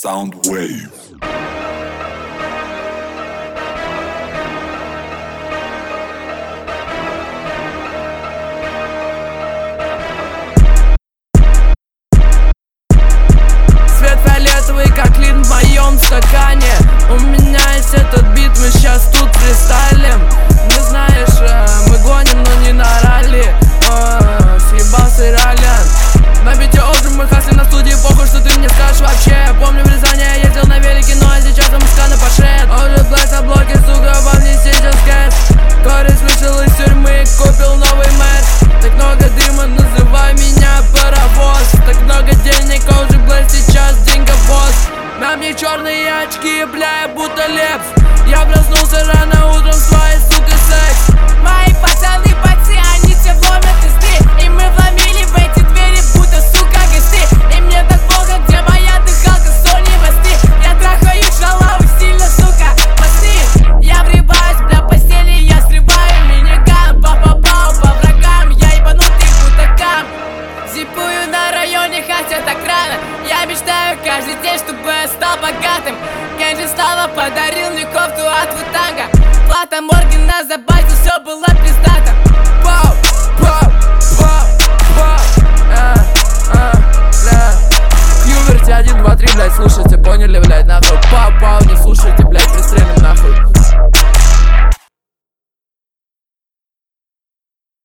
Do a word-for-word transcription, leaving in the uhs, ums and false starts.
Soundwave. Свет фиолетовый, как лин в моем стакане. У меня есть этот бит, мы сейчас тут фристайлим. Не знаешь, мы гоним, но не на ралли. О, съебался реален. На бите отжим, мы хасли на студии, похуй, что ты мне скажешь вообще. Помню в Рязани я ездил на велике, но сейчас там сканы пошед. Уже блэк на блоке, сука, во мне сейчас кэш. Кореш вышел из тюрьмы, купил новый мэш. Так много дыма, называй меня паровоз. Так много денег, а уже блэк сейчас деньговоз. На мне черные очки, бля, будто лепс. Я проснулся рано утром, своей сука секс. Мои пацаны, пацы, они все вломят пизды. И мы вломили в эти двери, будто, сука, гости. И мне так плохо, где моя дыхалка, Сони Масти. Я трахаю шалаву, сильно, сука, мосты. Я вребаюсь, бля, постели, я срываю миниган. Па-па-пау, по врагам, я ебанутый бутакам. Зипую на районе, хотя так рано. Я мечтаю каждый день, чтобы стал богатым. Кенджи Слава подарил мне кофту от Вутанга. Плата Моргана за базу, все было пиздато. Пау, пау, пау, пау. А, а, бля. Кьюверти один, два, три, блядь, слушайте, поняли, блядь, нахуй. Пау, пау, не слушайте, блядь, пристрелим нахуй.